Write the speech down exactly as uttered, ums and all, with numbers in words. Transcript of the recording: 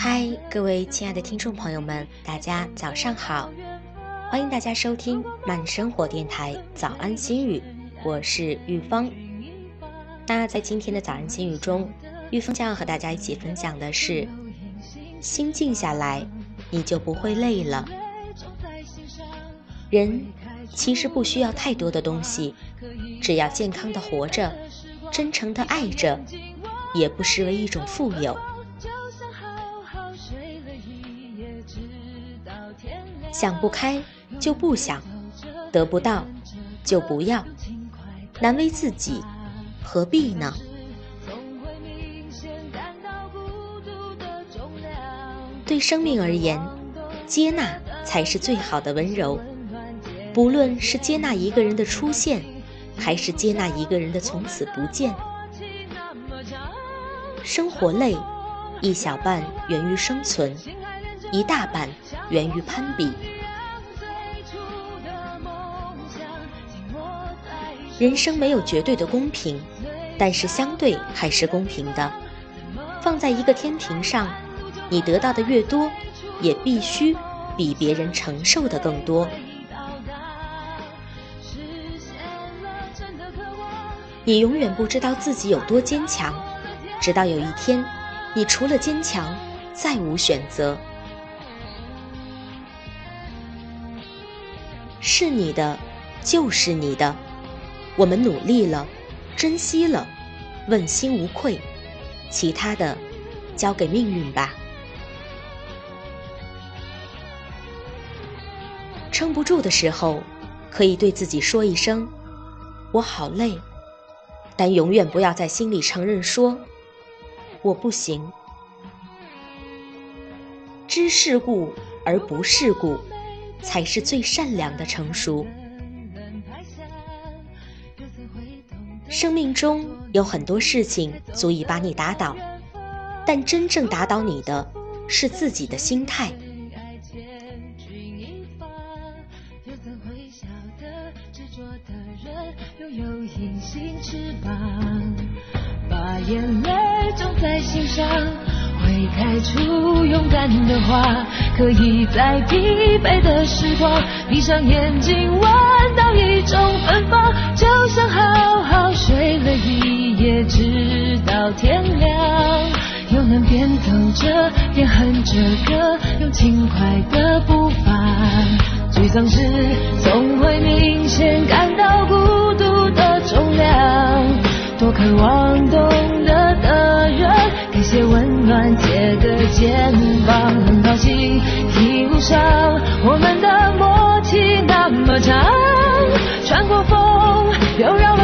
嗨，各位亲爱的听众朋友们，大家早上好，欢迎大家收听慢生活电台早安心语，我是玉芳。那在今天的早安心语中，玉芳将要和大家一起分享的是，心静下来，你就不会累了。人其实不需要太多的东西，只要健康的活着，真诚的爱着，也不失为一种富有。想不开就不想，得不到就不要，难为自己何必呢？对生命而言，接纳才是最好的温柔。不论是接纳一个人的出现，还是接纳一个人的从此不见。生活累，一小半源于生存，一大半源于攀比。人生没有绝对的公平，但是相对还是公平的。放在一个天平上，你得到的越多，也必须比别人承受的更多。你永远不知道自己有多坚强，直到有一天，你除了坚强，再无选择。是你的，就是你的。我们努力了，珍惜了，问心无愧，其他的交给命运吧。撑不住的时候，可以对自己说一声，我好累，但永远不要在心里承认说，我不行。知世故而不世故，才是最善良的成熟。生命中有很多事情足以把你打倒，但真正打倒你的是自己的心态。 把眼泪种在心上，会开出勇敢的花，可以在疲惫的时光闭上眼睛闻到一种芬芳，就像好好睡了一夜直到天亮，又能边走着边哼着歌，用轻快的步伐，沮丧时总会明显感到孤独的重量，多渴望懂得的人给些温暖，借个肩膀，很高兴一路上我们的默契那么长，穿过风又绕